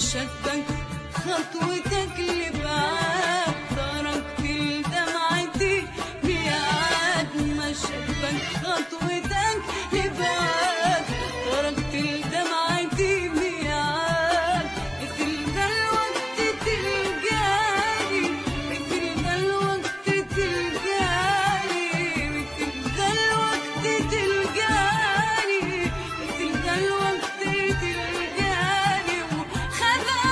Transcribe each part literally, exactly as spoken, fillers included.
شدك خطوتك لبعاد، تركت لدمعتي ميعاد. ما شدك خطوتك لبعاد، تركت لدمعتي ميعاد. مثل ده الوقت تلقاني، مثل ده الوقت تلقاني، مثل ده الوقت تلقاني، مثل ده الوقت تلقاني. وخذا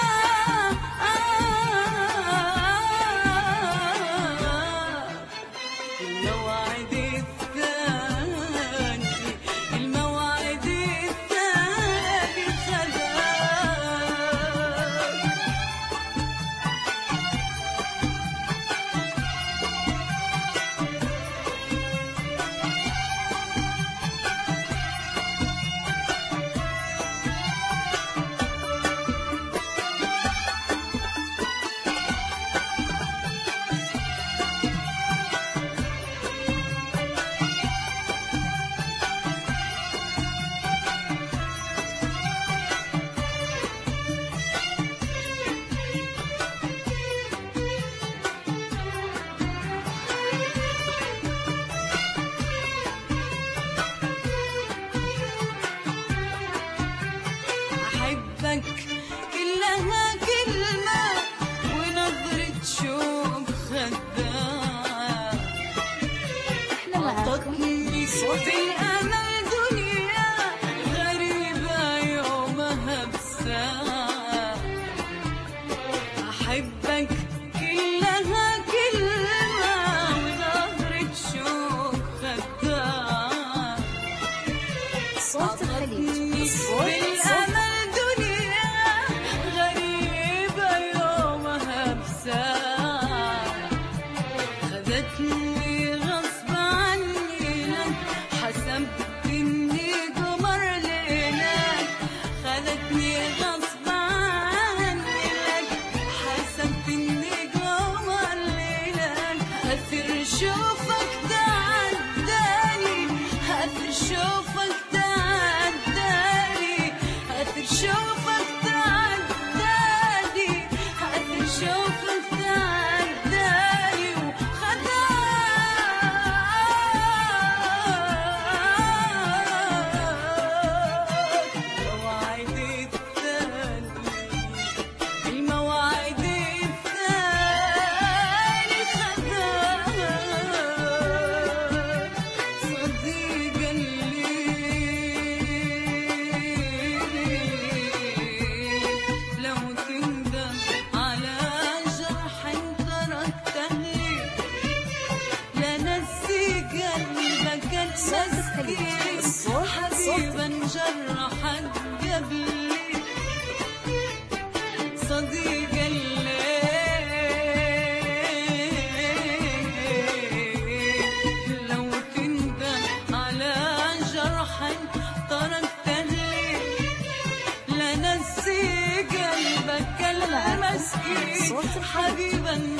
الموعد الثاني، الموعد الثاني خذا. أحبك كلها كلمة ونظرة شوق خداعة، عطتني صوت الأمل دنيا غريبة يومها بساعة. أحبك كلها كلمة ونظرة شوق خداعة، صوت الخليج، صوت بالأمل دنيا غريبة يومها بساعة. خذتني غصب عني لك، حسبت إني قمر ليلك. خذتني غصب عني لك، حسبت إني قمر ليلك. أثر شوفك تعداني، أثر شوفك تعداني، أثر شوفك تعداني، أثر شوفك تعداني. وخذا الموعد الثاني، الموعد الثاني خذا. صديق الليل لو تندم على جرح تركته لي، لنسي قلبك المسكين حبيبا جرحك قبلي. صديق الليل لو تندم على جرح تركته لي، لنسي قلبك المسكين حبيبا